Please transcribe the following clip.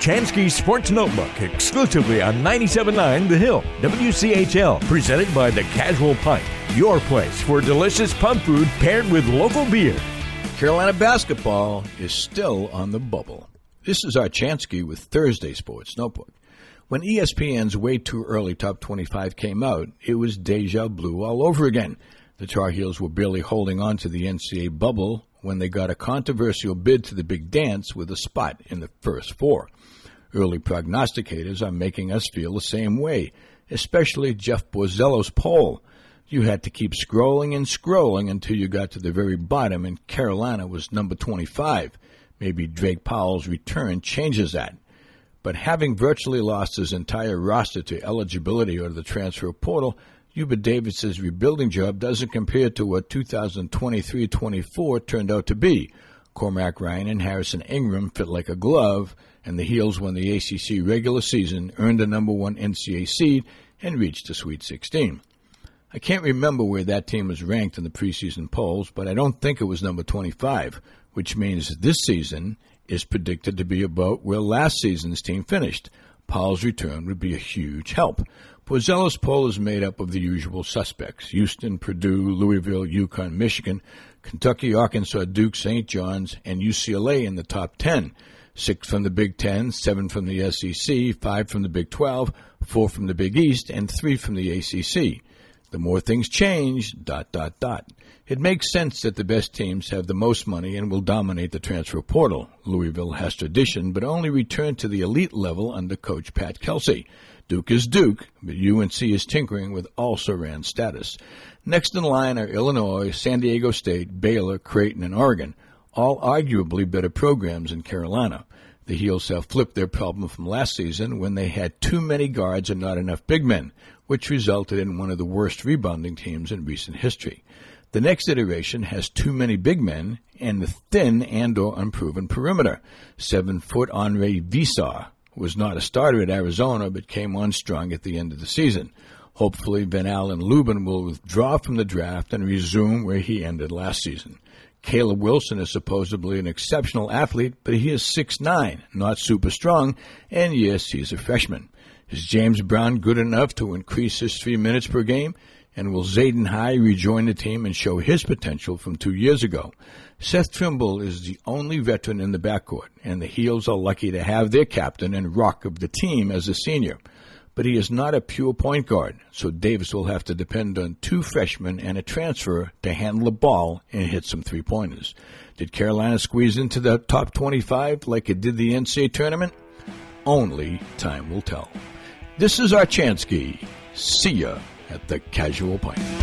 Chansky Sports Notebook, exclusively on 97.9 The Hill, WCHL, presented by The Casual Pint, your place for delicious pub food paired with local beer. Carolina basketball is still on the bubble. This is our Chansky with Thursday Sports Notebook. When ESPN's Way Too Early Top 25 came out, it was deja vu all over again. The Tar Heels were barely holding on to the NCAA bubble when they got a controversial bid to the Big Dance with a spot in the first four. Early prognosticators are making us feel the same way, especially Jeff Borzello's poll. You had to keep scrolling and scrolling until you got to the very bottom, and Carolina was number 25. Maybe Drake Powell's return changes that. But having virtually lost his entire roster to eligibility or the transfer portal, Hubert Davis's rebuilding job doesn't compare to what 2023-24 turned out to be. Cormac Ryan and Harrison Ingram fit like a glove, and the Heels won the ACC regular season, earned the number one NCAA seed, and reached the Sweet 16. I can't remember where that team was ranked in the preseason polls, but I don't think it was number 25, which means this season is predicted to be about where last season's team finished. Powell's return would be a huge help. Borzello's poll is made up of the usual suspects: Houston, Purdue, Louisville, UConn, Michigan, Kentucky, Arkansas, Duke, St. John's, and UCLA in the top 10. 6 from the Big Ten, 7 from the SEC, 5 from the Big 12, 4 from the Big East, and 3 from the ACC. The more things change, ... It makes sense that the best teams have the most money and will dominate the transfer portal. Louisville has tradition, but only returned to the elite level under coach Pat Kelsey. Duke is Duke, but UNC is tinkering with also-ran status. Next in line are Illinois, San Diego State, Baylor, Creighton, and Oregon, all arguably better programs in Carolina. The Heels have flipped their problem from last season when they had too many guards and not enough big men, which resulted in one of the worst rebounding teams in recent history. The next iteration has too many big men and a thin and/or unproven perimeter. 7-foot Andre Visar was not a starter at Arizona, but came on strong at the end of the season. Hopefully, Van Allen Lubin will withdraw from the draft and resume where he ended last season. Caleb Wilson is supposedly an exceptional athlete, but he is 6'9", not super strong, and yes, he's a freshman. Is James Brown good enough to increase his 3 minutes per game? And will Zayden High rejoin the team and show his potential from 2 years ago? Seth Trimble is the only veteran in the backcourt, and the Heels are lucky to have their captain and rock of the team as a senior. But he is not a pure point guard, so Davis will have to depend on 2 freshmen and a transfer to handle the ball and hit some three-pointers. Did Carolina squeeze into the top 25 like it did the NCAA tournament? Only time will tell. This is our Chansky. See ya at the Casual Pint.